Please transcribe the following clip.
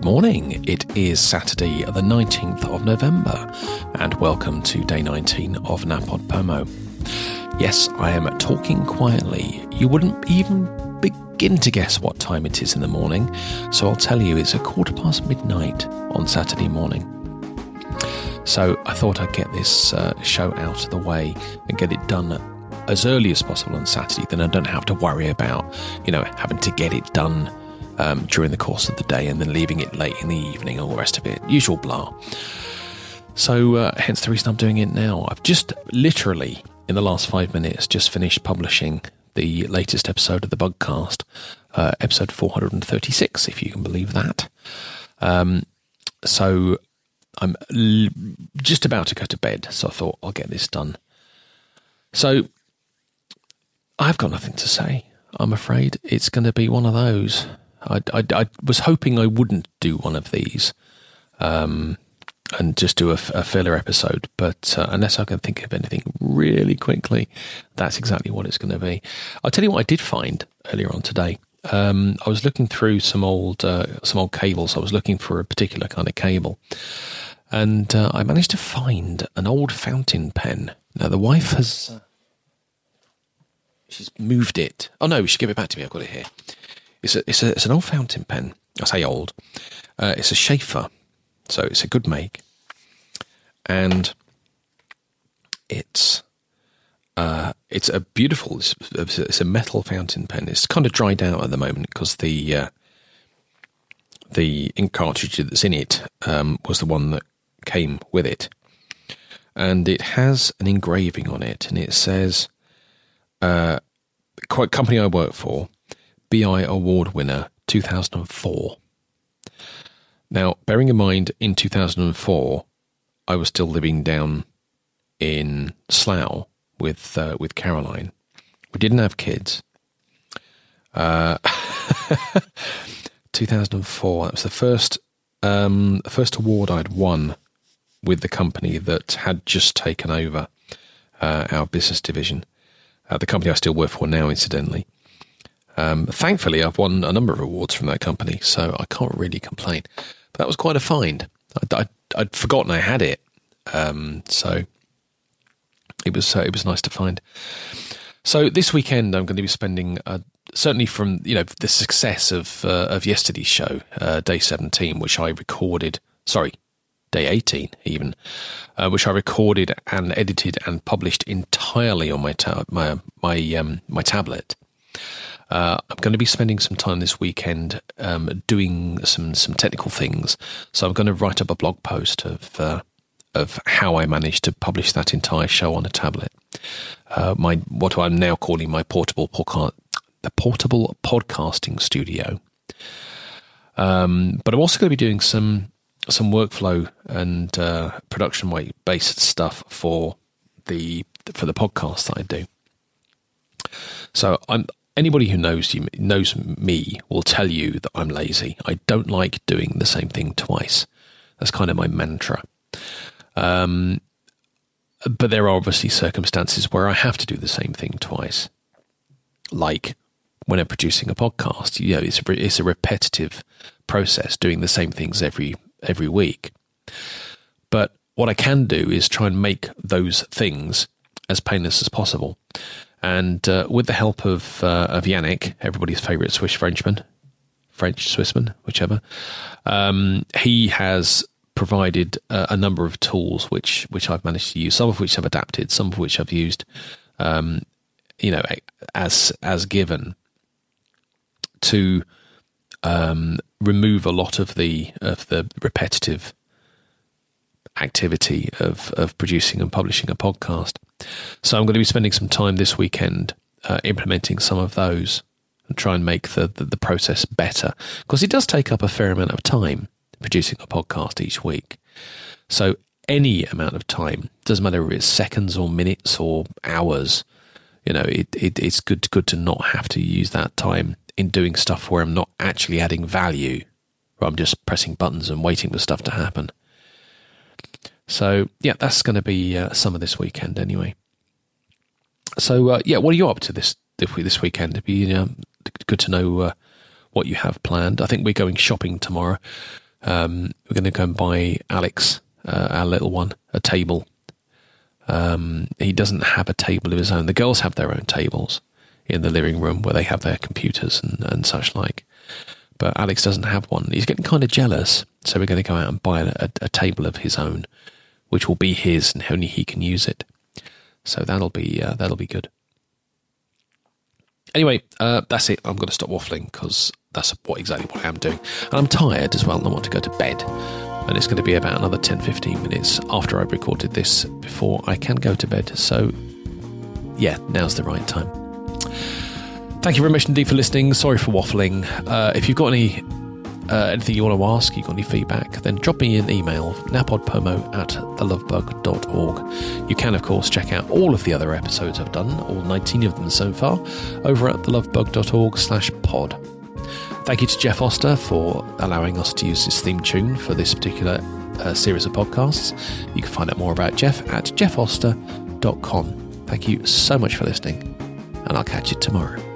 morning. It is Saturday, the 19th of November, and welcome to day 19 of Napod Pomo. Yes, I am talking quietly. You wouldn't even begin to guess what time it is in the morning, so I'll tell you it's midnight on Saturday morning. So I thought I'd get this show out of the way and get it done as early as possible on Saturday, then I don't have to worry about, having to get it done during the course of the day and then leaving it late in the evening and all the rest of it. Usual blah. So hence the reason I'm doing it now. I've just literally, in the last 5 minutes, just finished publishing the latest episode of the Bugcast, episode 436, if you can believe that. So I'm just about to go to bed, so I thought I'll get this done. So I've got nothing to say. I'm afraid it's going to be one of those. I was hoping I wouldn't do one of these and just do a filler episode, but unless I can think of anything really quickly, that's exactly what it's going to be. I'll tell you what I did find earlier on today. I was looking through some old cables. I was looking for a particular kind of cable, and I managed to find an old fountain pen. Now the wife has she's moved it. Oh no, she gave it back to me. I've got it here. It's an old fountain pen. I say old. It's a Schaefer, so it's a good make, and it's a beautiful. It's a metal fountain pen. It's kind of dried out at the moment because the ink cartridge that's in it was the one that came with it, and it has an engraving on it, and it says, "Company I work for, BI Award winner 2004. Now, bearing in mind, in 2004, I was still living down in Slough with Caroline. We didn't have kids. 2004. That was the first award I'd won with the company that had just taken over our business division. The company I still work for now, incidentally. Thankfully, I've won a number of awards from that company, so I can't really complain. But that was quite a find. I'd forgotten I had it, so it was nice to find. So this weekend, I'm going to be spending certainly from the success of yesterday's show, day 17, which I recorded. Sorry, day 18 even, which I recorded and edited and published entirely on my tablet. I'm going to be spending some time this weekend doing some technical things. So I'm going to write up a blog post of how I managed to publish that entire show on a tablet. What I'm now calling my portable podcasting studio. But I'm also going to be doing some workflow and production based stuff for the podcast that I do. So anybody who knows me will tell you that I'm lazy. I don't like doing the same thing twice. That's kind of my mantra. But there are obviously circumstances where I have to do the same thing twice. Like when I'm producing a podcast, it's a repetitive process doing the same things every week. But what I can do is try and make those things as painless as possible. And with the help of Yannick, everybody's favourite Swissman, whichever, he has provided a number of tools which I've managed to use, some of which I've adapted, some of which I've used, as given, to remove a lot of the repetitive activity of producing and publishing a podcast. So I'm going to be spending some time this weekend implementing some of those and try and make the process better, because it does take up a fair amount of time producing a podcast each week. So any amount of time, doesn't matter if it's seconds or minutes or hours, it's good to not have to use that time in doing stuff where I'm not actually adding value, where I'm just pressing buttons and waiting for stuff to happen. So, yeah, that's going to be some of this weekend anyway. So, what are you up to this weekend? It'd be good to know what you have planned. I think we're going shopping tomorrow. We're going to go and buy Alex, our little one, a table. He doesn't have a table of his own. The girls have their own tables in the living room where they have their computers and such like. But Alex doesn't have one. He's getting kind of jealous. So we're going to go out and buy a table of his own, which will be his and only he can use it. So that'll be good. Anyway, that's it. I'm going to stop waffling because that's exactly what I'm doing. And I'm tired as well and I want to go to bed. And it's going to be about another 10-15 minutes after I've recorded this before I can go to bed. So, yeah, now's the right time. Thank you very much indeed for listening. Sorry for waffling. If you've got anything you want to ask, you've got any feedback, then drop me an email, napodpomo@thelovebug.org. You can, of course, check out all of the other episodes I've done, all 19 of them so far, over at thelovebug.org/pod. Thank you to Jeff Oster for allowing us to use his theme tune for this particular series of podcasts. You can find out more about Jeff at jeffoster.com. Thank you so much for listening, and I'll catch you tomorrow.